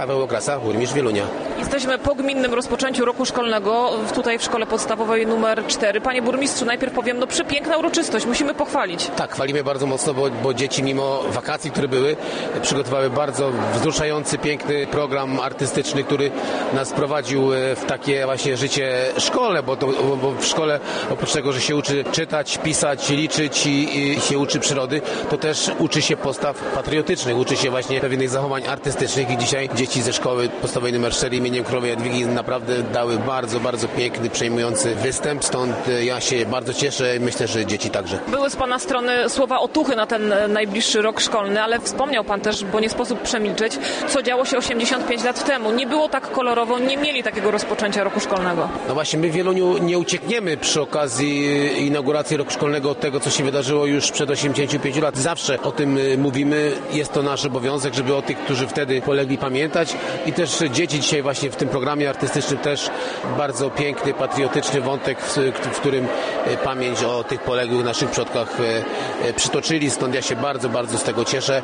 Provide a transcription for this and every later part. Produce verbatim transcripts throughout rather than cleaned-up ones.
Paweł Okrasa, burmistrz Wielunia. Jesteśmy po gminnym rozpoczęciu roku szkolnego, tutaj w szkole podstawowej numer cztery. Panie burmistrzu, najpierw powiem, no przepiękna uroczystość, musimy pochwalić. Tak, chwalimy bardzo mocno, bo, bo dzieci mimo wakacji, które były, przygotowały bardzo wzruszający, piękny program artystyczny, który nas prowadził w takie właśnie życie szkolne, bo, to, bo w szkole oprócz tego, że się uczy czytać, pisać, liczyć i, i się uczy przyrody, to też uczy się postaw patriotycznych, uczy się właśnie pewnych zachowań artystycznych i dzisiaj dzieci ze szkoły podstawowej numer cztery imieniem Królowej Jadwigi naprawdę dały bardzo, bardzo piękny, przejmujący występ, stąd ja się bardzo cieszę i myślę, że dzieci także. Były z Pana strony słowa otuchy na ten najbliższy rok szkolny, ale wspomniał Pan też, bo nie sposób przemilczeć, co działo się osiemdziesiąt pięć lat temu. Nie było tak kolorowo, nie mieli takiego rozpoczęcia roku szkolnego. No właśnie, my w Wieluniu nie uciekniemy przy okazji inauguracji roku szkolnego od tego, co się wydarzyło już przed osiemdziesięciu pięciu lat. Zawsze o tym mówimy, jest to nasz obowiązek, żeby o tych, którzy wtedy polegli, pamiętać i też dzieci dzisiaj właśnie w tym programie artystycznym też bardzo piękny, patriotyczny wątek, w, w którym pamięć o tych poległych naszych przodkach przytoczyli, stąd ja się bardzo, bardzo z tego cieszę,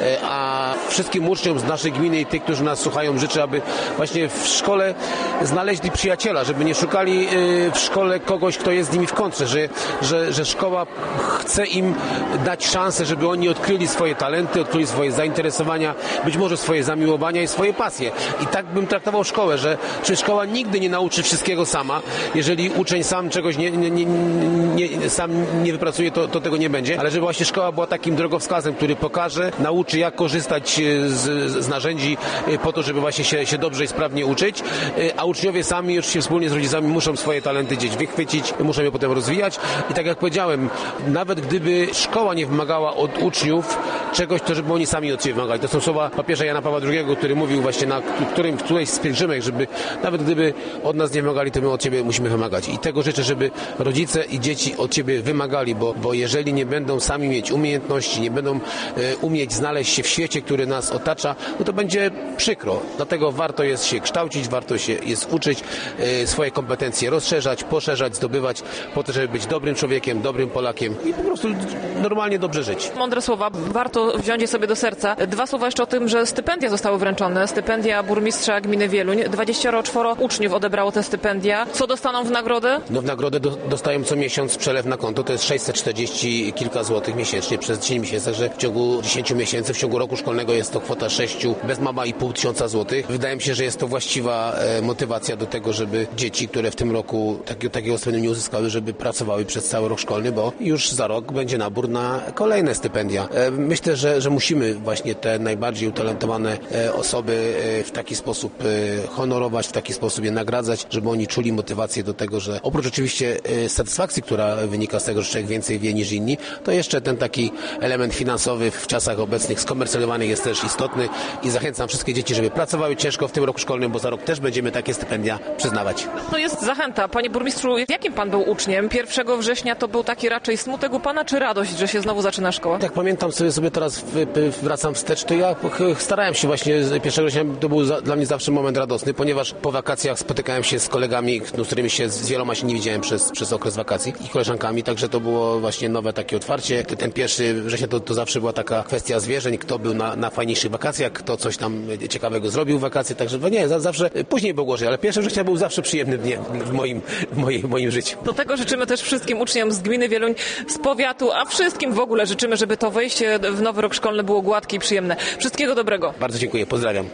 a wszystkim uczniom z naszej gminy i tych, którzy nas słuchają, życzę, aby właśnie w szkole znaleźli przyjaciela, żeby nie szukali w szkole kogoś, kto jest z nimi w kontrze, że, że, że szkoła chce im dać szansę, żeby oni odkryli swoje talenty, odkryli swoje zainteresowania, być może swoje zamiłowania i swoje pasje. I tak bym traktował szkołę, że czy szkoła nigdy nie nauczy wszystkiego sama. Jeżeli uczeń sam czegoś nie, nie, nie, nie, sam nie wypracuje, to, to tego nie będzie. Ale żeby właśnie szkoła była takim drogowskazem, który pokaże, nauczy, jak korzystać z, z narzędzi po to, żeby właśnie się, się dobrze i sprawnie uczyć. A uczniowie sami już się wspólnie z rodzicami muszą swoje talenty gdzieś wychwycić, muszą je potem rozwijać. I tak jak powiedziałem, nawet gdyby szkoła nie wymagała od uczniów czegoś, to żeby oni sami od siebie wymagali. To są słowa papieża Jana Pawła drugiego, który mówił właśnie na którym, którejś z pielgrzymek, żeby nawet gdyby od nas nie wymagali, to my od ciebie musimy wymagać. I tego życzę, żeby rodzice i dzieci od ciebie wymagali, bo, bo jeżeli nie będą sami mieć umiejętności, nie będą e, umieć znaleźć się w świecie, który nas otacza, no to będzie przykro. Dlatego warto jest się kształcić, warto się jest uczyć, e, swoje kompetencje rozszerzać, poszerzać, zdobywać, po to, żeby być dobrym człowiekiem, dobrym Polakiem i po prostu normalnie dobrze żyć. Mądre słowa, warto wziąć je sobie do serca. Dwa słowa jeszcze o tym, że stypendia zostały wręczone. Stypendia burmistrza gminy Wieluń. dwadzieścia cztery uczniów odebrało te stypendia. Co dostaną w nagrodę? No w nagrodę do, dostają co miesiąc przelew na konto. To jest sześćset czterdzieści kilka złotych miesięcznie przez dziesięć miesięcy, także w ciągu dziesięciu miesięcy, w ciągu roku szkolnego jest to kwota sześciu, bez mama i pół tysiąca złotych. Wydaje mi się, że jest to właściwa e, motywacja do tego, żeby dzieci, które w tym roku takiego, takiego stypendium nie uzyskały, żeby pracowały przez cały rok szkolny, bo już za rok będzie nabór na kolejne stypendia. E, myślę, że, że musimy właśnie te najbardziej utalentowane e, osoby e, w taki sposób e, honorować, w taki sposób je nagradzać, żeby oni czuli motywację do tego, że oprócz oczywiście e, satysfakcji, która wynika z tego, że człowiek więcej wie niż inni, to jeszcze ten taki element finansowy w czasach obecnych skomercjalizowanych jest też istotny i zachęcam wszystkie dzieci, żeby pracowały ciężko w tym roku szkolnym, bo za rok też będziemy takie stypendia przyznawać. To jest zachęta. Panie burmistrzu, jakim pan był uczniem? pierwszego września to był taki raczej smutek u pana, czy radość, że się znowu zaczyna szkoła? Jak pamiętam sobie, sobie teraz wracam wstecz, to ja starałem się właśnie pierwszego września, to był za, dla mnie zawsze moment radosny, ponieważ po wakacjach spotykałem się z kolegami, no, z którymi się z wieloma się nie widziałem przez, przez okres wakacji i koleżankami, także to było właśnie nowe takie otwarcie. Ten pierwszy września to, to zawsze była taka kwestia zwierzeń, kto był na, na fajniejszych wakacjach, kto coś tam ciekawego zrobił w wakacje, także no nie, zawsze, później było gorzej, ale pierwszy września był zawsze przyjemnym dniem w moim, w moim, w moim życiu. Do tego życzymy też wszystkim uczniom z gminy Wieluń, z powiatu, a wszystkim w ogóle życzymy, żeby to wejście w nowy rok szkolny było gładkie i przyjemne. Wszystkiego dobrego. Bardzo dziękuję, pozdrawiam.